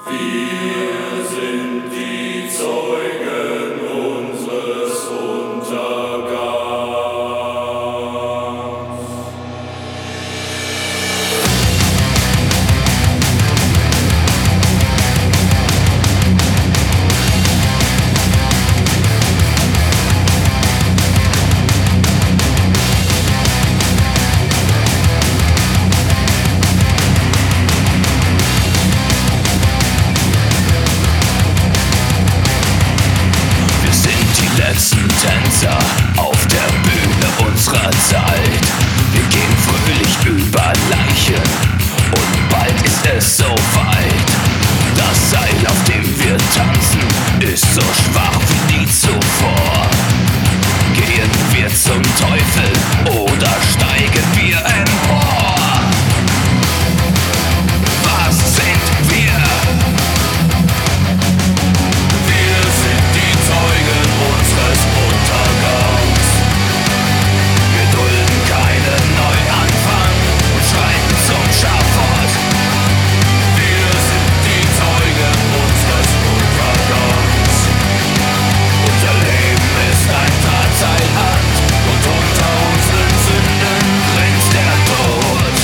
Wir sind die Zeugen unseres Untergangs. Letzten Tänzer auf der Bühne unserer Zeit. Wir gehen fröhlich über Leichen und bald ist es soweit. Das Seil, auf dem wir tanzen, ist so schwach wie nie zuvor. Gehen wir zum Teufel oder steigen wir empor? Was sind wir? Wir sind die Zeugen unseres Untergangs. Wir dulden keinen Neuanfang und schreiten zum Schafott. Wir sind die Zeugen unseres Untergangs. Unser Leben ist ein Drahtseilakt und unter unseren Sünden grinst der Tod.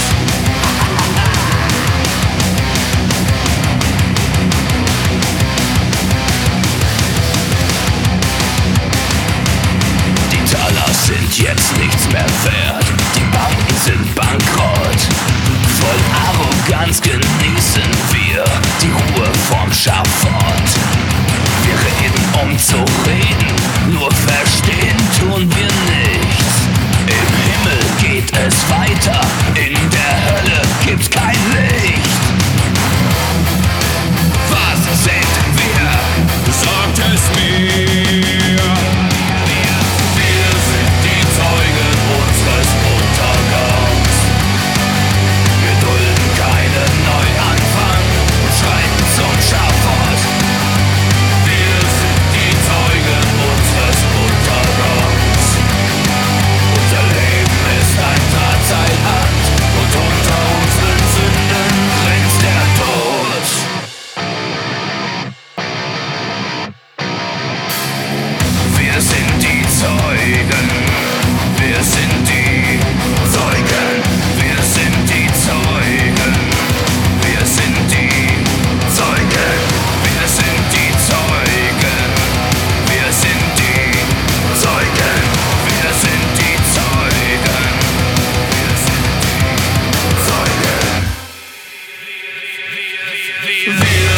Die Taler sind jetzt nichts mehr wert, die Banken sind bankrott. Voll Arroganz genießen wir die Ruhe vom Schafott. Wir reden, um zu reden, nur verstehen tun wir nichts. Im Himmel geht es weiter, in der Hölle gibt's kein Licht. Was sind wir? Sagt es mir. Wir sind die Zeugen unseres Untergangs. Wir dulden keinen Neuanfang und schreiten zum Schafott. Wir sind die Zeugen unseres Untergangs. Unser Leben ist ein Drahtseilakt und unter unseren Sünden grinst der Tod. Wir sind die Zeugen, wir sind die Zeugen, wir sind die Zeugen, wir sind die Zeugen, wir sind die Zeugen, wir sind die Zeugen, wir sind die Zeugen, wir sind die Zeugen. Wir